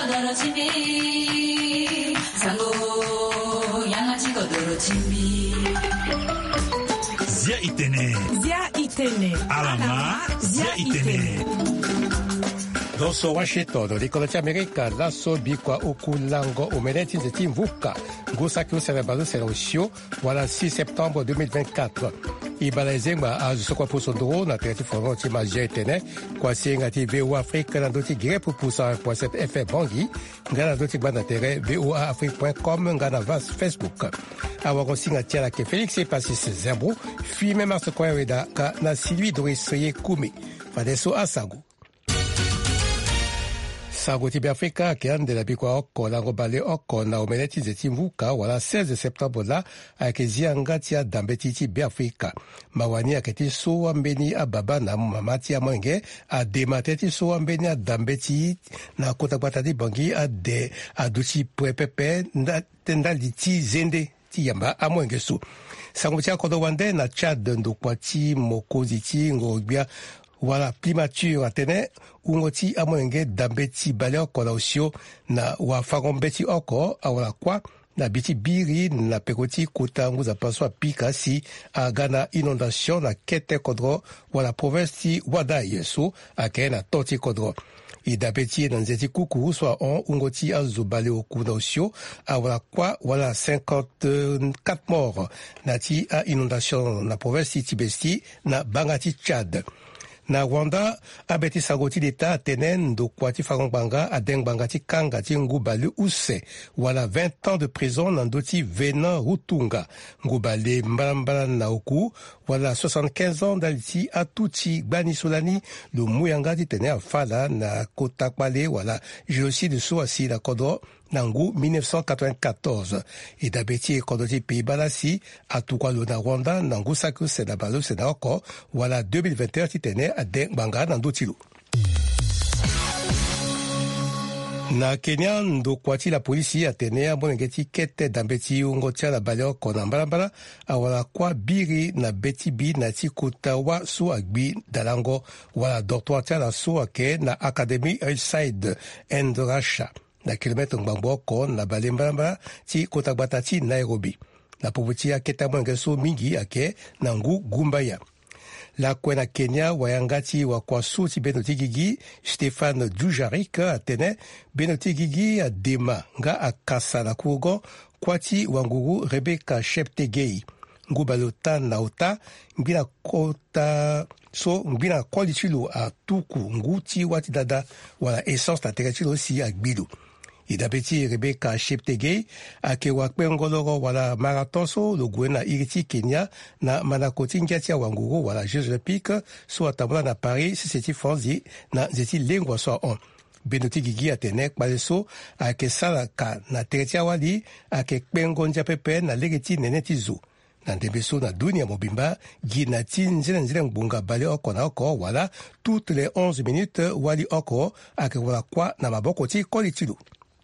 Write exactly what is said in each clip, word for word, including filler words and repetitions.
godoro chimbi sango yanga chigodoro chimbi Zia Itene Zia Itene Alama Zia Itene Doso Washington, l'école américaine, la Sobikwa Okulango, Omeneti Zetimvuka, Gosaki Serebalu Serosio, voilà six septembre deux mille vingt-quatre. Ibalazengba a Sokwa Posondoro, na Terti Foron Tima Jetene, Kwasi Ngati V O A Afrique, Nandoti Gire pour Poussa point sept F M Bangui, Ngana Doti Banatere, V O A Afrique point com, Ngana Vas Facebook. Awako Singatia la ke Félix et Passis Zerbrou, Fui même à ce coin Reda, na Sylvie Doris Soye Koumi, Fadeso Asago. Sagoti Biafrika kiande la bikwa oko la ngobale oko na omeneti zetimvuka wala seize septembre la akezia ngatia dambetiti Biafrika mawani aketi so ambeni ababa na mamati ya mwenge ademateti so ambeni adambeti na kota batadi bangi ade aduchi prepepe ndaliti zende ti yamba amwenge so sangoti akodo wande na Chad ndokwati mokoziti ngobia wala primature atene ungoti amwenge dambeti bale oko na osio na wafagombeti oko awala kwa na biti biri na pekoti kota nguza paswa pika si agana inondation na kete kodro wala province wada yeso ake na toti kodro idabeti na nzeti kuku soit on ungoti azo bale oku na osio awala kwa wala cinquante-quatre morts na ti a inondation na province tibesti na bangati Chad. Na Rwanda, abeti sagoti d'État tenen do kwati farongbanga adeng bangati kangati ngubali use wala vingt ans de prison nandoti Venan Rutunga ngubali mbalambala na oku wala soixante-quinze ans daliti atuti gbani solani lo muyangati tene afala na kotakwale wala génocide so asi la kodro nangu mille neuf cent quatre-vingt-quatorze et d'abeti kodoti pays balasi atukwa lo na Rwanda nangu saku seda balo seda oko wala deux mille vingt et un titene adeng banga nandotilo. Na Kenya ndo kwati la polisi atene abonengeti kete dambeti ungotia la baleo kona mbalambala awala kwa biri na beti bi na tikuta wa su agbi dalango wala dortoir la su ake na Academy Hillside and Russia na kilometre ngbamboko na bale mbalambala ti kotagbata ti Nairobi. La pobuti ya keta mwengeso mingi ake na ngu gumbaya. La kwena Kenya wayangati wa kwa suti benoti gigi Stéphane Dujarric atene benoti gigi adema nga akasa na kugo kwati wanguru Rebecca Cheptegei ngubalota na ota mbina kota so mbina kwalichilo a tuku nguti wati dada wala essence na tegachilo si agbido. Idabeti Rebecca Cheptegei ake wakpe ngoloro wala marathon so lo na iriti Kenya na manakoti ngiatia wanguru wala Jeux Olympiques so atamula na Paris siseti Franzi na zeti lengwa so on. Benoti gigi atene kwaleso ake salaka na teretia wali ake kpengo nja pepe na legeti neneti zo. Na ndebeso na dunia mobimba gina ti nzile nzile mbunga bale oko na oko wala toutes les onze minutes wali oko ake wala kwa na maboko ti kolitilu.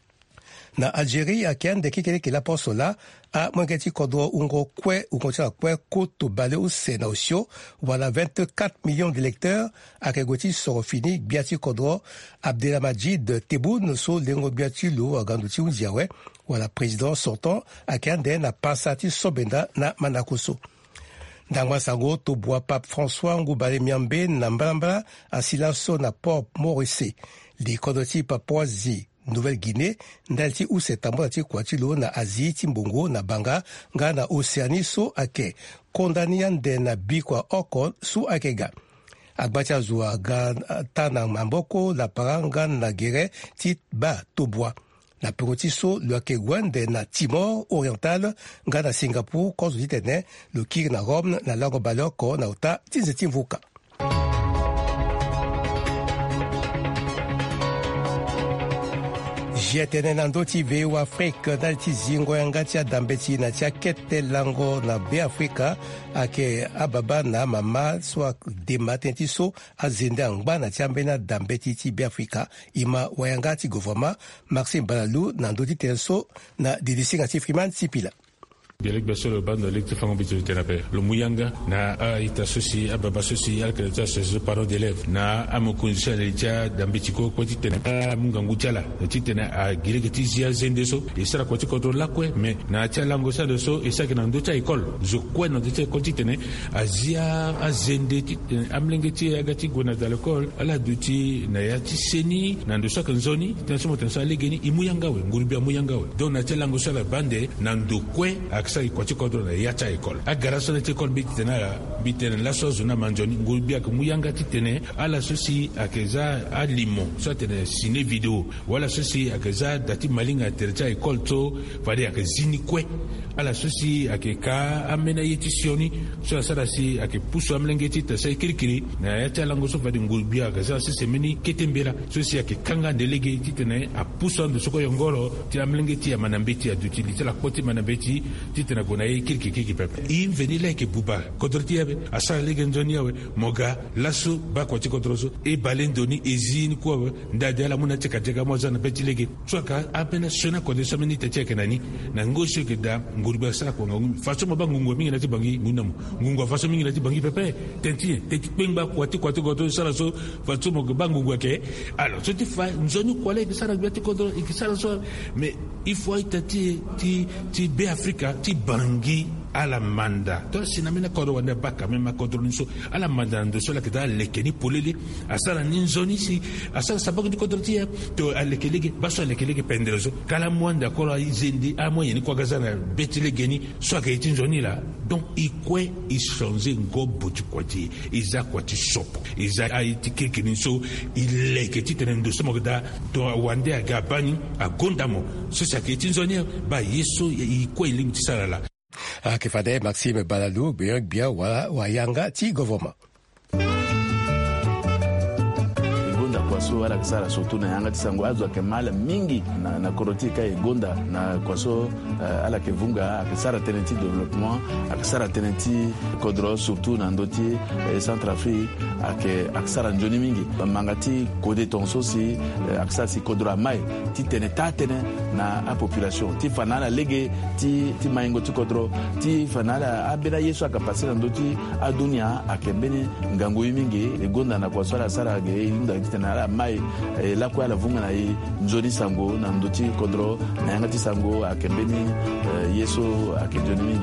Na Algérie akiande kikeleke la posola a mwengeti kodro ungo kwe ungocha kwe koto bale use na osio wala vingt-quatre millions d'électeurs akegoti sorofini biati kodro Abdelhamid Tebboune so lengo biati lo aganduti unjiawe wala président sortant akiande na pasati sobenda na manakoso. Ndangwa sango to bois Pape François ngubale miambe na mbalambala asilaso na Port Maurice li kodoti Papouasie Nouvelle-Guinée ndalti use tambo ti kwatilo na Asie timbongo na banga nga na Océanie so ake kondania nde na bikwa oko su akega agbacha zuwa ga tana mamboko la paranga na gere ti ba tobwa na peroti so lo ake gwande na Timor oriental nga na Singapour kozo ditene lo kiri na Rome na lago baloko na uta tinzeti mvuka. Jetene nandoti V O A Afrique dalti zingo yangatia dambeti na tia kete lango na be Afrika ake ababa na mama so dematenti so azende angba na tia mbena dambeti ti be Afrika ima wayangati government Maxime Balalu nandoti tenso na didisi ngati Freeman Sipila. Dialek basolo bando lecte fango bitu tenape. Le muyanga na a ita sosi ababa sosi alkaleta ses parents d'élèves na amokunza leja dambitiko kwati tenape mungangu chala titena a gilegeti zia zendeso isara kwati kontrol lakwe me na chala ngosa deso isaki na ndocha école zo kwe na ndocha école titene azia azende titene amlengeti agati gona dans l'école ala duti na yati seni na ndosa kanzoni tenso motensa legeni imuyanga we ngurubia muyanga we donc na chala ngosa la bande na ndokwe aksa kwati kontrol na yacha école agara so na école bitena bitena la sozo na manjoni ngurubia kumuyanga titene ala sosi akeza alimo so tene ciné vidéo wala sosi akeza dati malinga tercha école to fade akezini kwe ala sosi akeka amena yetisioni so sara si akepuso amlengeti tsa kirikiri na yacha lango so fade ngurubia akeza se semeni ketembera sosi akekanga delege titene apuso ndo soko yongoro ti amlengeti ya manambeti ya dutilité la côté manambeti titene kona kiriki kiki pepe in venile ke buba kodroti yabe asara lege nzoni yawe moga laso ba kwati kodroso e balendoni ezini kwa ndade ala muna cheka cheka moza na peti lege swaka apena sona kode someni techeke nani na ngosho ke da ngurba sara ko ngum faso mo bangungu mingi na tibangi munam ngungu faso mingi na tibangi pepe tenti tenti pengba kwati kwati kodro sara so faso mo bangungu ke alors so ti fa nzoni kwale ke sara kwati kodro ikisara so mais il faut être ti ti ti be Africa ti bangi ala manda to sinamina kodo wanda baka mema kodro niso ala manda ndo sola ke da lekeni polele asala ninzoni si asala sababu kodro tia to alekelege baso alekelege penderezo kala mwanda kola izindi amoye ni kwa gazana betile geni so ka itinzoni la donc ikwe isonze ngobo tukwati iza kwati sopo iza aiti kekeni so ileketi tenendo somo da to wande agabani agondamo so sa ka itinzoni ba yeso ikwe ilimti sala akifade Maxime Balalou bien bien wala wayanga ti government gonda kwaso ala kisara surtout na yanga tisango azwa kemala mingi na na korotika e gonda na kwaso uh, ala kevunga akisara tenenti développement akisara tenenti kodro surtout na ndoti eh, Centrafrique ake akisara njoni mingi mangati kode tonso si uh, akisara si kodro mai ti teneta tene na a population ti fanala lege ti ti maingo ti kodro ti fanala abela yesu akapasira ndoti adunia akembene ngango mingi e gonda na kwaso ala sara ge inda tena ala mai eh, la kwa la vunga na i njoni sango na ndoti kodro na yanga ti sango akembeni eh, yeso akenjoni mingi.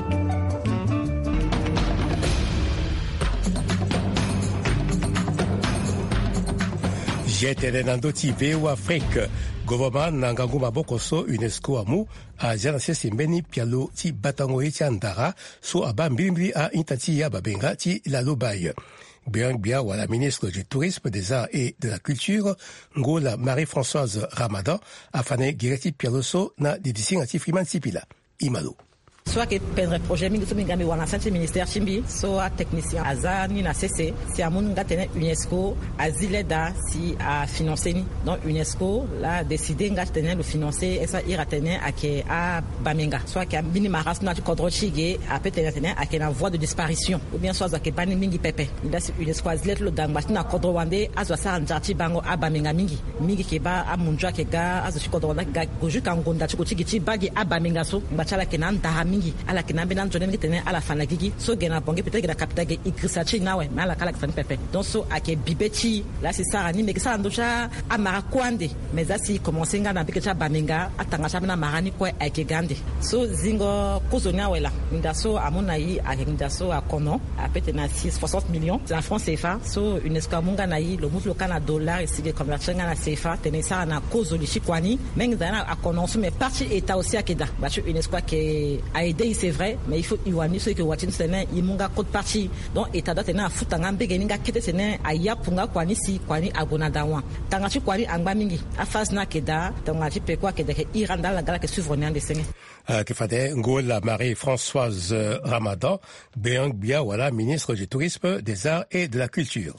jetele na ndoti veo Afrique gouvernement na ngangu maboko so UNESCO amu a jana sembeni pialo ti batango eti andara so aba mbilimbi a intati ya babenga ti lalo baye Bien bien wala ministre du Tourisme, des Arts et de la Culture, Ngola Marie-Françoise Ramadan, afane gireti pialoso na didising ati friman sipila. Imalo. Soit que pendre projet mingi somi ngambi wana santi ministère chimbi so a technicien azani na C C si amun ngatene UNESCO azile da si a financer ni donc UNESCO la décidé ngatene le financer et ça ira tene ake a bamenga soit que bini maras na kodro chige a peut-être tene ake na voie de disparition ou bien soit que bani mingi pepe nda si UNESCO azile le dangba na kodro wande azwa sa njati bango a bamenga mingi mingi ke ba a munja ke ga azo shi kodro wanda ga goju kangonda chiko chigi chi bagi a bamenga so mbachala ke nan ta ala kinambe nan jonen ngitene ala fana gigi so gena bonge peut-être gena capital igrisachi nawe mala kala kfani pepe donc so ake bibeti la si sara ni mekisa ndocha amara kwande mais asi commencer nga na bikecha bamenga atanga cha na marani kwa ake gande so zingo kozonya wela ndaso amona yi ake ndaso akono apete na soixante millions la France C F A so UNESCO munga na yi le mutu kana dollar ici les convertir nga na C F A tenesa na kozoli chikwani menga na akono so mais parti état aussi akeda ba UNESCO ke a aidé c'est vrai mais il faut iwani ce que watin sene imunga code parti donc état date na futanga mbege ninga kete sene aya punga kwani si kwani agona dawa tanga chi kwani angba mingi afas na keda tanga chi pe kwa keda ke iranda la gala ke souverain de sene uh, que fade Ngola Marie-Françoise Ramadan Béang Bia voilà ministre du Tourisme, des Arts et de la Culture.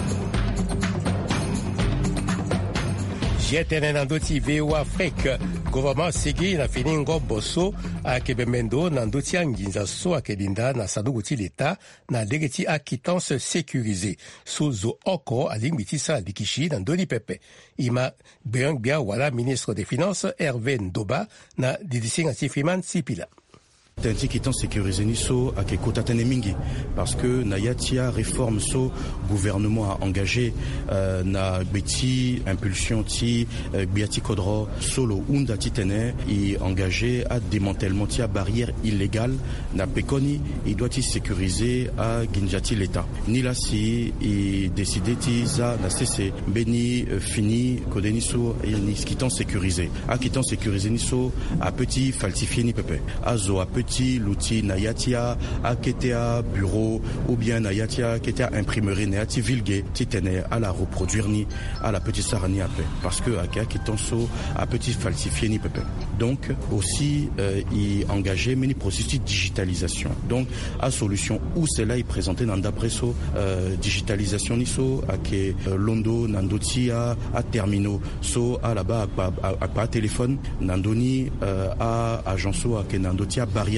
Jetene na ndoti veo Afrique gouvernement sigi na fini ngo boso ayeke bemendo na ndö ti anginza so ayeke linda na sanduku ti leta na lege ti aquittance sécurisé so zo oko alingbi ti sara likishi na ndö li pepe e ma gbia gbia wala ministre des finances Hervé Ndoba na didisinga ti Freeman Sipila. Tenti quittance sécurisé ni so ake kota tene mingi parce que na yatia réforme so gouvernement a engagé euh, na beti impulsion ti euh, biati kodro solo unda ti tene et engagé à démantèlement ti a barrière illégale na pekoni il doit y sécuriser à ginjati l'état ni la si et décider ti za na cc beni euh, fini kodeni so et ni quittance sécurisé a quittance sécurisé ni so a petit falsifié ni pepe azo a petit l'outil na yatia a ketea bureau ou bien na yatia ketea imprimerie na yati vilgue titene à la reproduire ni à la petite sarani après parce que a qui tonso a petit falsifié ni pepe donc aussi euh, y engagé mini processus de digitalisation donc à solution où cela est présenté dans d'apresso euh, digitalisation ni so a ke euh, londo nandoti a a terminaux so à là-bas à pas téléphone nandoni euh, à agence a ke nandoti a barrière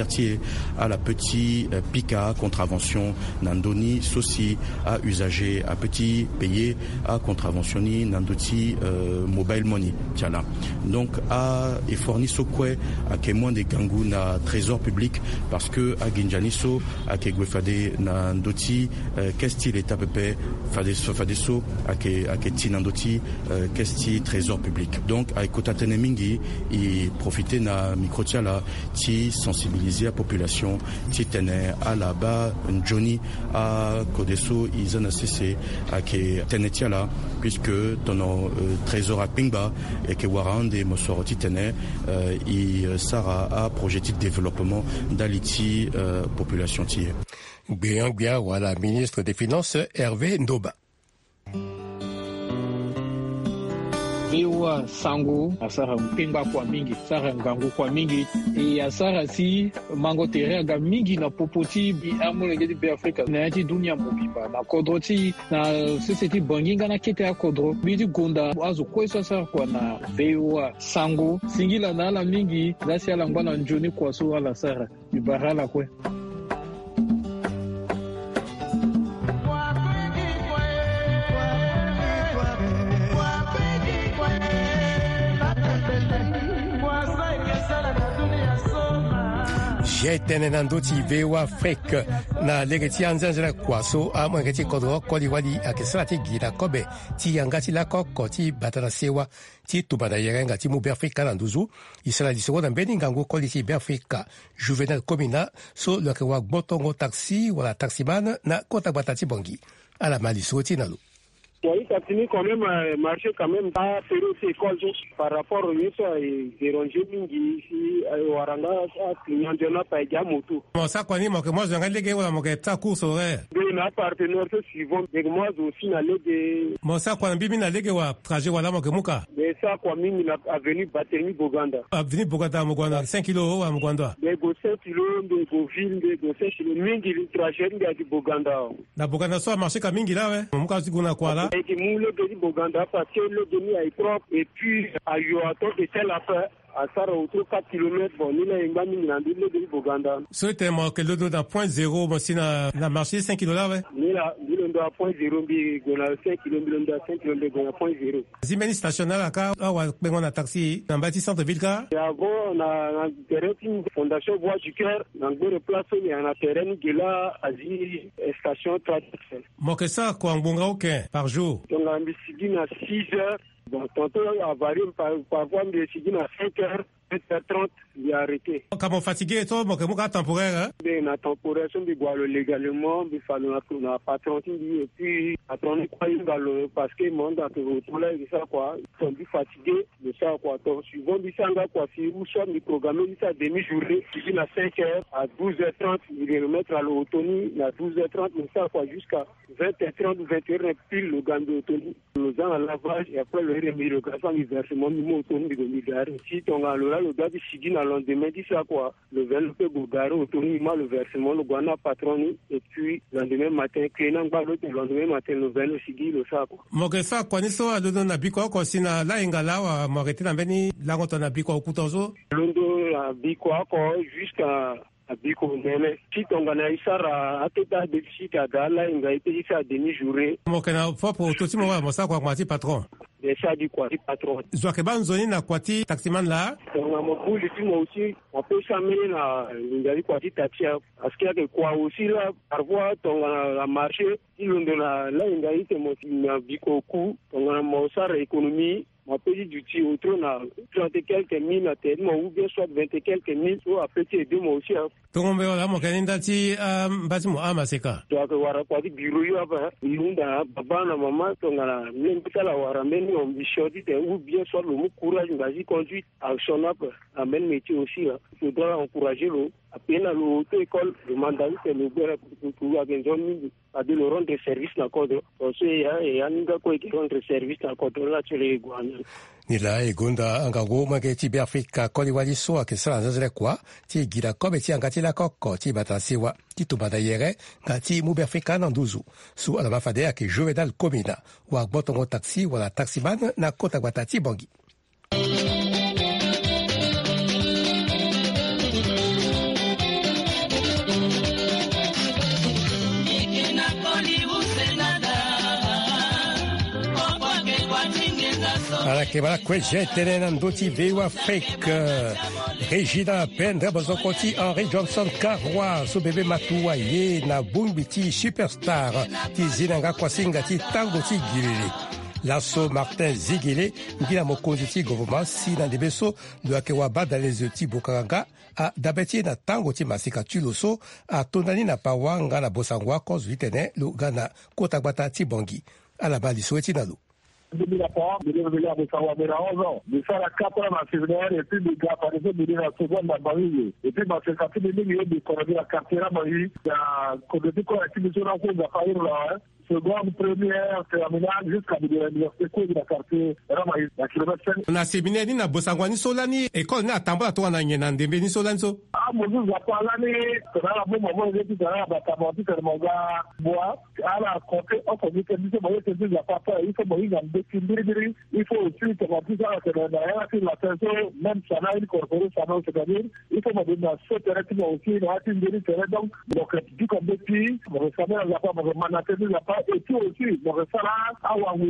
à la petite euh, pica contravention nandoni soci à usager à petit payer à contraventioni nandoti euh, mobile money tiala donc à et fourni so kwe à que moins de gangu na trésor public parce que à ginjaniso à que gwefade nandoti qu'est-ce l'état pepe fade so fade so à que à que ti nandoti qu'est-ce trésor public donc à kota tenemingi et profiter na microtiala ti sensibiliser la population titene à la bas Johnny à Kodeso ils ont cessé à que tenetia là puisque ton euh, trésor à Pingba et que Warande et Mosoro titene euh, et Sarah a projeté de développement d'Aliti euh, population tier. Bien bien voilà ministre des Finances Hervé Ndoba. Viwa sango asara mpimba kwa mingi sara ngangu kwa mingi e asara si mango terega mingi na popoti bi amulenge di Afrika na yati dunia mobimba na kodroti na seseti banginga na kete ya kodro bidi gonda azu kweso asara kwa na viwa sango singila na ala mingi lasi ala ngwana njoni kwa so ala sara ibarala kwe. Jetene nandoti vewa Afrique na lege ti anzanzela kwaso a mwenge ti kodro koli wali akesala ti gira kobe ti yanga ti lako ko ti batala sewa ti tubana yerenga ti mubi Afrika na nduzu isala lisoko na mbeni ngangu koli ti be Afrika Juvenal Komina so loke wa gbotongo taxi wala taximan na kota bata ti bongi ala maliso ti nalo. Oui, ça finit quand même euh, marcher quand même pas féroce école par rapport au yeso et déranger mingi ici waranga client de na païga moto. Bon ça quoi ni mo que moi je regarde les gars mo que ta course horaire. De na partenaire suivant et moi aussi na lege. Bon ça quoi bibi na lege wa trajet wala mo que muka. Mais ça quoi mingi na avenue Batermi Boganda. Avenue Boganda Muganda cinq kilos wa Muganda. De go cinq kilos de go ville de go cinq kilos mingi le trajet de Boganda. Na Boganda so marché ka mingi là ouais. Muka sikuna kwa là. Et que nous le de Boganda parce que le demi est propre et puis à Yoato de telle affaire à ça autour quatre kilomètres bon ni la ngani ni nandi le de Boganda. So était marqué le dans point zéro bon si na na marché cinq kilos là ouais. Ni la ni le dans point zéro bi gona cinq kilomètres dans cinq kilomètres gona point zéro. Zimeni stationnel aka awa bengo na taxi na bâti centre ville ka. Et avant on a terrain fondation voie du cœur dans le place il y a un terrain qui là asie station traditionnelle. Mo que ça quoi ngonga aucun par jour. Donc on a mis à six heures. Bon, tantôt, à varier, par, parfois, on décide à cinq heures, sept heures trente, il est arrêté. Quand on fatigué, toi, bon, que mon cas temporaire, hein? Ben, la temporaire, on doit le légalement, il faut qu'on a pas trente, et puis, attendre quoi, il va le, parce que, mon, dans le tournage, et ça, quoi, ils sont plus fatigués, de ça, quoi. Donc, suivant, il s'en va, quoi, si vous sommes, il programme, il s'est demi-journée, il vient à cinq heures, à douze heures trente, il est remettre à l'autonomie, à douze heures trente, mais ça, quoi, jusqu'à vingt heures trente, vingt heures, pile le gamme d'autonomie, le gens à lavage, et après, le remis, le grassement, le versement, le mot autonome, le milliard, si on a le là, le gars du Sidi, dans le lendemain, dit ça quoi. Le verre, le peu gogaré, autonome, le versement, le guana patron, et puis, le lendemain matin, Kénan, le lendemain matin, le verre, le Sidi, le ça quoi. Mogesa, quand ils sont à l'eau, na biko, quand c'est na la ingala, morete, na beni, la ronde, na biko, au couteau. L'eau, la biko, jusqu'à. Abiko nene si tongana isara ateta déficit adala inga itisa demi journée mo kana fopo toti mo mo sa kwa kwati patron déjà dit quoi patron zo ke ban zoni na kwati taximan la on a mo boule ti mo aussi on peut s'amener na inga kwati taxi parce qu'il y a que quoi aussi là parfois tongana la marché il on la là inga ite mo na biko ku tongana mo sara économie. Ma petit du petit autour na trente et quelques mille à terme ou bien soit vingt et quelques mille ou à petit deux mois aussi. Tongo mbeo la mo kaninda ti basi mo ama seka. Donc wara kwa di bureau yo apa yunda baba na mama tongana mbitala wara meni on bishoti te ou bien soit le mot courage ngazi conduite action up amène métier aussi. Il faudra encourager le à peine à l'auto-école le mandat c'est le beurre pour pour avoir une à de le rendre service na code parce que ya ya ninga ko ki rendre service na code là tu les guana nila egonda angago mageti be Afrika ko liwali so akesala nzazele kwa ti gira kobe ti angati la koko ti batasiwa ti tubada yere ngati mu be Afrika na nduzu su ala mafade ake Jovedal Komina wa botongo taxi wala taximan na kota batati bangi. Ala ke bala kwe jetene nan doti veu Afrique Regina Pendre bozokoti Henry Johnson Karwa so bebe matuwa ye na bumbiti superstar ti zinanga kwasinga ti tango ti gilili Lasso Martin Zigile ngila mokonzi ti gouvernement si na debeso do akewa badalezo ti bokanga a dabeti na tango ti masika tuloso a tondani na pawanga na bosangwa kozu itene lo gana kota gbata ti bongi ala bali soueti na lo deux mille trois, il est revenu à Bossawa, mais à onze ans. Il fait la quatre ans en séminaire, et puis il a apparaissé, il est en seconde à Marie. Et puis, dans ce quartier, il est de Colombie à quartier à Marie. Il y a, comme dit, qu'on a été mis sur la cause, il a failli là, seconde, première, terminale, jusqu'à l'université de la quartier Ramaï, la kilomètre cinq. Na séminaire, ni na Bosangwa, ni solani, école, na tambola, toi, na nyenande, ni solani, so. Ah, mon Dieu, j'ai pas l'année, c'est là, la bonne maman, j'ai dit, c'est là, la tabanti, c'est le manga, bois, à la côté, on peut dire que c'est bon, c'est dit, il n'y a pas peur, il faut mourir dans des films, il faut aussi, comme on dit, ça, c'est dans la fin de la saison, même ça n'a une corporée, ça n'a, c'est-à-dire, il faut me donner dans ce terrain, qui m'a aussi, il y a une dérive, donc, donc, du comme des petits, mon récemment, il n'y a pas, mon manateur, il n'y a pas, et puis aussi, mon récemment, ah, ouais,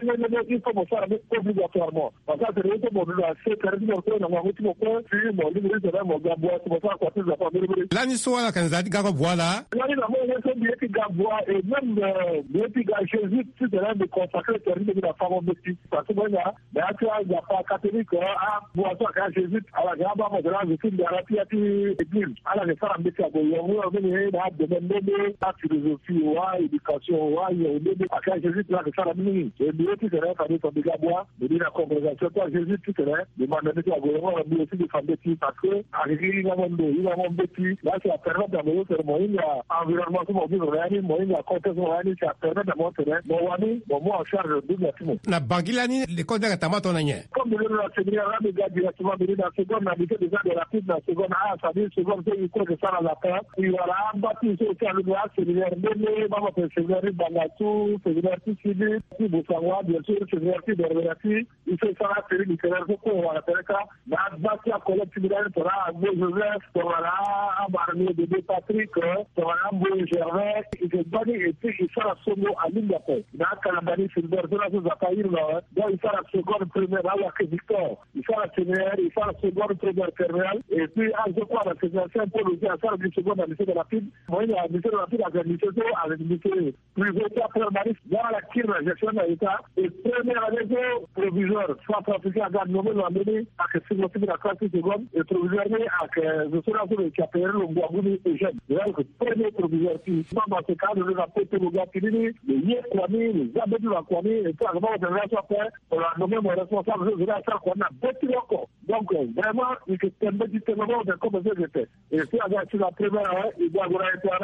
il faut me faire obligatoirement. Parce que c'est le fait, mon ce terrain, mon frère, mon route, mon frère, puis, mon livre, c'est là, mon gabois, c'est pour ça, quoi, c'est la famille. Là, ni soit la candidature, gago bois là. Là, il y a un peu de gabois, et même, le petit gars, Jésus, c'est là, de consacrer le terrain de la femme, parce que moi, mais actuellement, il n'y a pas catholique, ah, pour toi, quand Jésus, à la grande barre, de là, je suis de la rapide, et puis, à la réforme, à métier, à Goyongo, à venir, à demander, à philosophie, à éducation, à yéné, à quand Jésus, là, que ça, la mini, et mieux, tu serais, ça dit, ton dégât bois, mais dit la congrégation, toi, Jésus, tu serais, demande à métier, à Goyongo, à mieux aussi de femmes petits, parce que, à régler, il a mon deux, il a mon petit, là, c'est à permettre d'amener, c'est moi, il y a environnement, c'est mon vie, moi, il y a contexte, moi, c'est à permettre d'amener, c'est moi, moi, moi, en charge de double, na bangilani l'école de tamato na nye comme le la séminaire là les gars directement venus dans seconde on habitait déjà de la petite dans seconde ah ça dit seconde c'est il faut que ça à la fin et voilà bâti c'est aussi le droit séminaire mais maman fait séminaire Bangatou séminaire civil puis Bossawa bien sûr séminaire de Révélation il fait ça la série littéraire pour on va faire ça la bâti à collectivité pour la Joseph voilà à Barnier de Patrick voilà Mbou Gervais il se donne et puis il sera solo à l'île d'après dans Calabani c'est le là ça là donc il fait la seconde première là avec Victor il fait la séminaire il fait la seconde première terminale et puis à je crois la séminaire c'est un peu le à faire du second dans le lycée de la Pide moi il y a le lycée de la Pide avec le lycée avec le lycée privé après Maris dans la Kir la gestion de l'État et première année provisoire soit appliqué à garde nommé l'année avec ce que la classe seconde et provisoire avec je serai sur le qui appelle le Boabouni et jeune donc premier provisoire qui dans ce cas de la Pide le gars qui dit le Yé Kwame les Abed la Kwame et puis avant de la faire on a nommé mon responsable je vais faire qu'on a bâti encore donc vraiment il faut un petit moment de commencer de faire et puis avec la première il doit avoir été là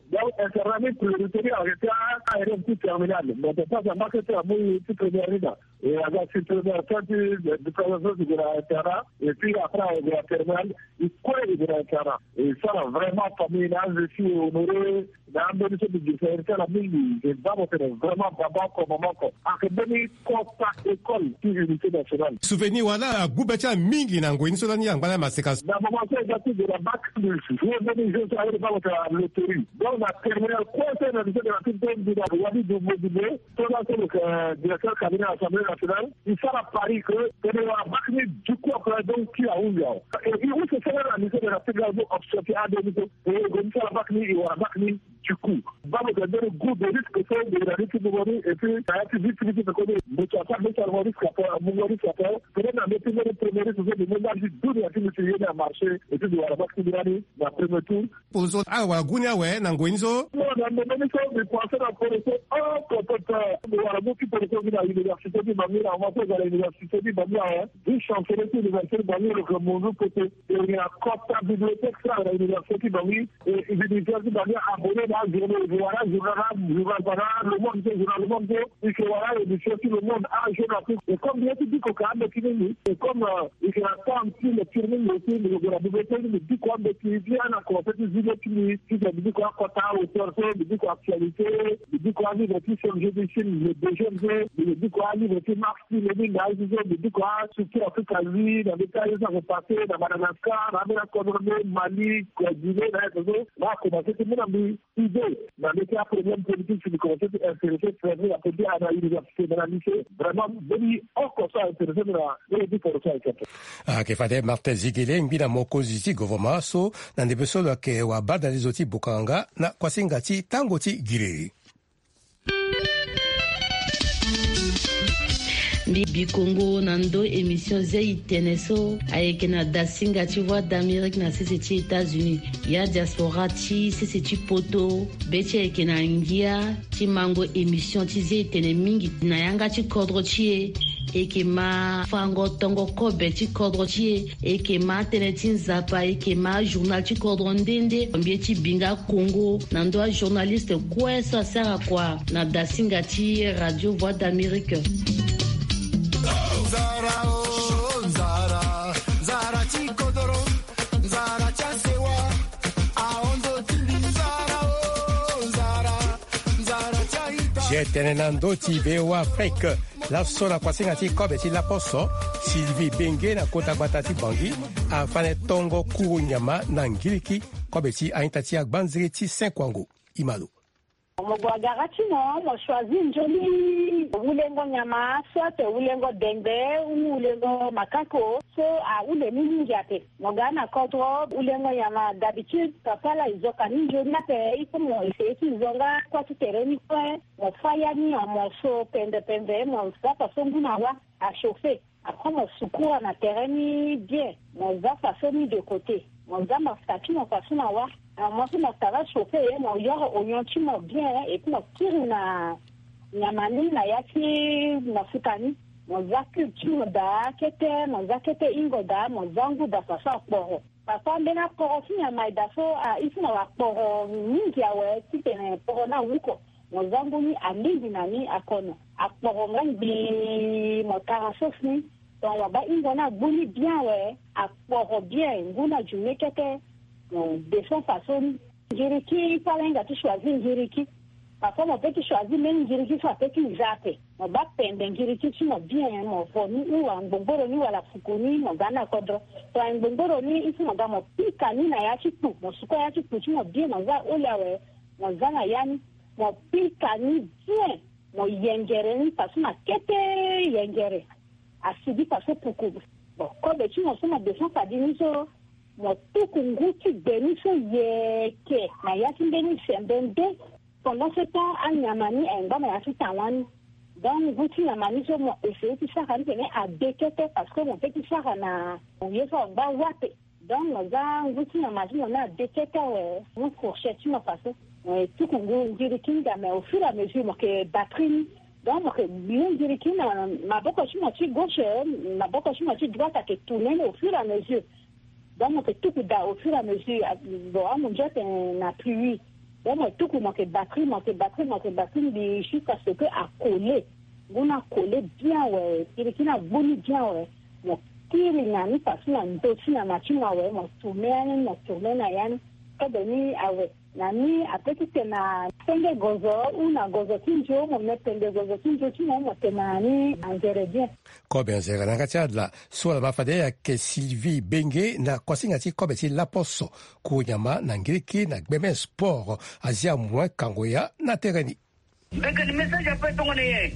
donc internat prioritaire arrêté à R M T terminal mais pas ça marque ça muy petit première rida et avec cette première sortie de professeur de l'internat et puis après de la terminale il quoi de l'internat et ça vraiment famille là je suis honoré dans le ministère de faire la mini et vraiment vraiment baba comme maman comme académie contact école qui unité nationale souvenir wala gubecha mingi na ngweni so ni angana maseka na maman c'est gâté de la bac plus je venais je savais pas la loterie donc la terminale quoi c'est la de la petite de la Wadi de Modibé tout là c'est le directeur cabinet de l'Assemblée nationale il fait à Paris que de la bac du coup après donc qui a où et il où c'est la mission de la fédération obstructive à deux et comme ça la bac ni ou la bac ni du coup va me donner le goût de risque que de la risque de mourir et puis ça a été vite vite de connaître mais tu as pas mais tu as le risque après mon risque après peut-être dans les premiers premiers risques de même âge d'où il y a qui monsieur y a marché et puis de la bac ni la premier tour pour ça ah wa gunya we na ngwenzo non dans le même temps de penser à pour oh peut-être de la beaucoup pour que à l'université de Bamia on va faire à l'université de Bamia du chancelier de l'université de Bamia le monde côté il y a quota bibliothèque ça à l'université de Bamia et l'université de Bamia abonné là je voilà je voilà voilà le monde je le monde et que voilà et sur le monde a je la et comme bien tu dis qu'au cas de Kini et comme il y a pas un petit le tourner aussi de la bibliothèque de dit quoi de qui vient à côté du vidéo qui qui dit quoi quota au sortir dit quoi actualité dit quoi livre qui sur le jeu de Chine le deuxième jeu dit quoi livre qui marque le livre là dit quoi surtout en Afrique lui dans les cas ça va passer dans Madagascar dans la Cameroun Mali Guinée là là comment c'est tout le idée dans les cas problème politique sur le conseil intéressé faire la politique à l'université de la lycée vraiment venu encore ça intéressé de la de pour ça ah que fade Martin Zigele mbina mokozi gouvernement so na ndebeso la ke wa bada les oti bukanga na kwasingati tangoti gireri Bibi Congo nando émission zai teneso ayeke na dasinga ti voix d'Amérique na sisi ti États-Unis ya diaspora ti sisi ti poto be ti ayeke na ngia ti mango émission ti zai tene mingi na yanga ti kodro ti e e yeke ma fango tongo kobe ti kodro ti e e yeke ma tënë ti nzapa e yeke ma journal ti kodro ndende mbie ti binga Congo nando ajournaliste kue so asara kua na dasinga ti radio voix d'Amérique. Zara oh Zara Zara chikodoro Zara chasewa aondo tindi Zara oh Zara Zara chaita Jetenenando ti bewa Afrique la sola kwasinga ti kobe ti la poso Sylvie Bengue na kota gbata ti bangi afane tongo kuru nyama na ngiliki kobe ti ainta ti agbanziri ti Saint-Kwango Imalo. Mogwagarati no mo choisi njoli ulengo nyama soit ulengo dende ulengo makako so a ule mingi ate mogana kodro ulengo nyama d'habitude papa la izoka njoli na pe iko mo isi zonga kwa tereni kwa mo faya ni mo so pende pende mo sa façon nguna wa a chauffer après mo sukura na tereni bien mo za façon de côté mo za ma statue mo façon na wa moi je m'avais chauffé mon yoro oignon tu m'as bien et puis mon tire na nyamani na yaki na futani mon zaku tu da kete mon zakete ingoda mon zangu da fasa poro papa mbena poro fina mai da so a ifina wa poro mingi awe titene poro na wuko mon zangu ni alindi nani akono aporo ngambi mon karasos ni donc wa ba ingona buni bien we aporo bien nguna jumekete de son façon Ngiriki palenga tu choisi Ngiriki parfois mon petit choisi même Ngiriki soit petit zape mon ba pende Ngiriki tu mo bien mo foni ou en bomboro ni wala fukuni mo gana kodro to en bomboro ni isi mo gamo pika ni na ya chipu mo suko ya chipu tu mo bien mo za olawe mo zana yani mo pika ni bien mo yengere ni pasu na kete yengere asidi pasu puku bon kobe tu mo so mo de son padini so mo tuku nguti beniso yeke na yaki mbeni sembende pendant ce temps a nyamani enga na yaki tawani donc nguti nyamani so mo essayer ti saka ni tene a dekete parce que mon petit saka na yeso ba wape donc mo za nguti nyamani mo na dekete we mo fourchette mo passe tuku nguti kinga mais au fur et à mesure mo ke batterie donc mo ke bien dire kina ma boko chi mo chi gauche ma boko chi mo chi droite a ke tourner au fur et à mesure donc on fait tout au fur et à mesure bon mon Dieu c'est un appui donc moi tout comme que batterie moi que batterie moi que batterie de jusqu'à ce que à coller on a collé bien ouais il qui n'a boni bien ouais moi tiri nani parce que ndo tina machina ouais moi tourner moi tourner na yani quand doni ah ouais nani après que c'est na pende gozo ou na gozo kinjo mo me pende gozo kinjo tu mo te nani ingredient ko bien c'est na kachadla so la bafade ya ke Sylvie Bengue na kwasinga ti ko be ti laposo ku nyama na ngiriki na gbeme sport azia mwa kangoya na tereni beka ni message après ton ne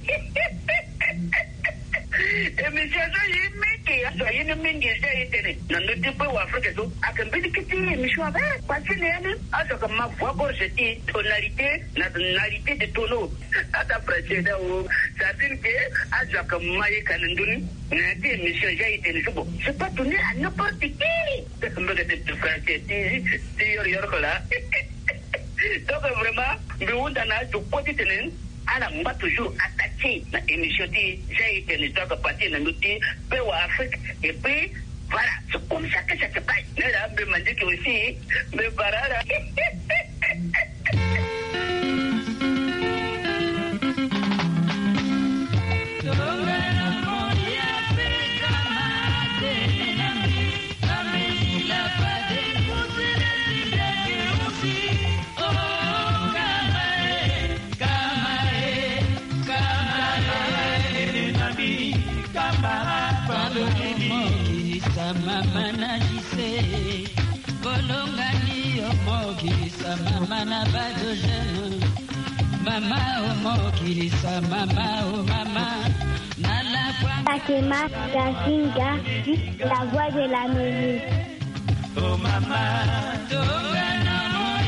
e message yi miki aso yi ni mingi je itene na ndi pe wa Afrique so akambidi kiti misho ba kwasi ne ne aso kama voix gorge ti tonalité na tonalité de tono ata précédé o ça dit que aso kama yi kanunduni na ti misho je itene so c'est pas donné à n'importe qui de me de français ti ti yor yor kola donc vraiment me wunda na to potitenen ala mba toujours attaqué la émission de j'ai été les deux parties dans notre pays ou Afrique et puis voilà c'est comme ça que ça se passe mais là me m'a dit que aussi me parara mama na jise bolongani omokilisa mama na badogene mama omokilisa mama o mama na la Takema Dasinga la voix de la musique oh mama tongana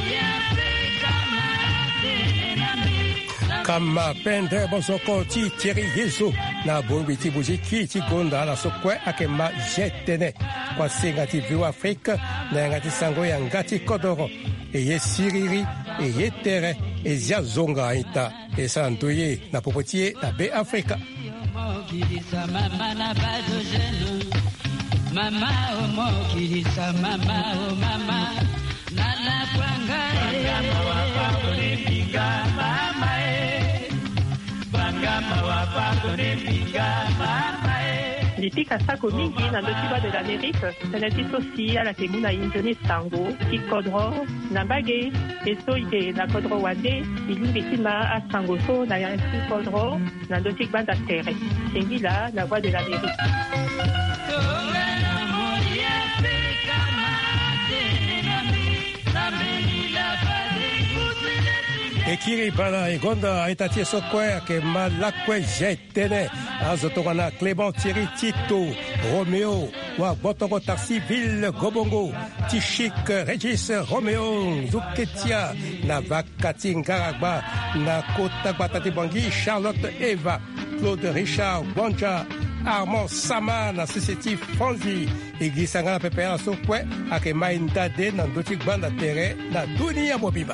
kama pendre bosoko ti Thierry Yezo na bongi ti buziki ti gonda la sokwe akema jetene kwa singa ti View Afrique na ngati sango ya ngati kodoro e ye siriri e ye tere e zia zonga ita e santoye na popotie na be Africa mama na badogene mama omokilisa mama o mama na la kwanga mama wa papo ni pinga mama Depuis Kasako mingi na ndotiba de l'Amérique, teneti sosi ala temuna injoni sango, ki kodro, na bage, eso ite na kodro wade, ili betima a sango so na yansi kodro, na ndotik banda terre. Sengila, la voix de l'Amérique. Ekiri bana egonda aitatie sokwe ke malakwe jetene azotongana Clément Thierry Tito Roméo wa botoko taxi ville Gobongo Tichik Regis Roméo Zuketia na vakati ngaragba na kota batati bangi Charlotte Eva Claude Richard Bonja Armand Sama na Société Fonzi igisanga pepera sokwe ake maindade na ndotik banda tere na dunia bobiba.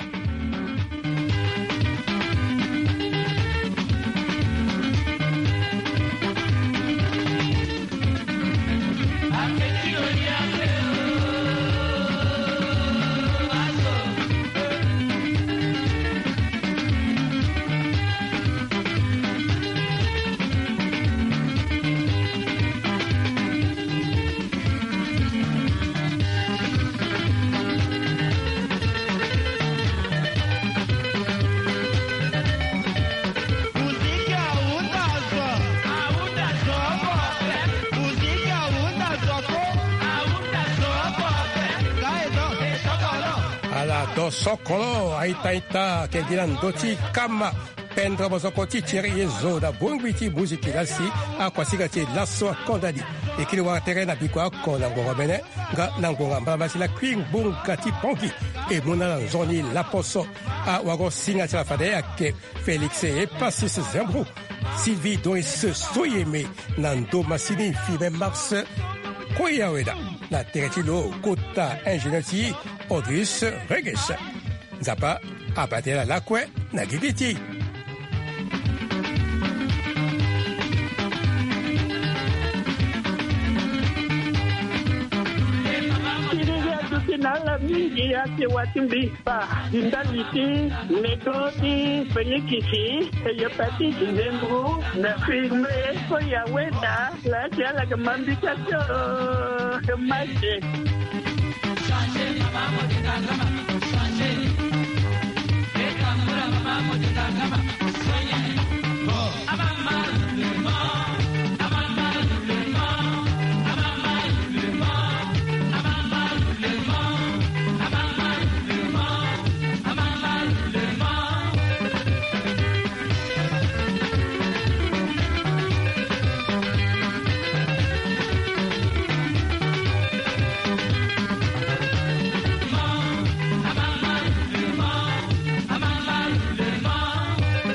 Do sokolo aitaita ke dilan doti kama pendra bosoko ti Thierry Yezo da bongwiti muziki lasi akwasiga ti laso kondadi ekili wa terena bikwa kona ngoma bene nga nangonga mbamba sila queen bunga ti ponki e mona na zoni la poso a wago singa ti la fade ke Félix e Passis Zembro Sylvie Doris Soyeme nando masini fime mars koyaweda na teretilo kota ingénieur ti Odris Regis. Zapa apatela lakwe na gigiti. Kinala mingi ati watimbi pa indaliti negoti penikisi yopati kindengu na firme ko ya weta la tiala kamambika cho kemaje Sanche mama mo ditangama Sanche Eka mura mama mo ditangama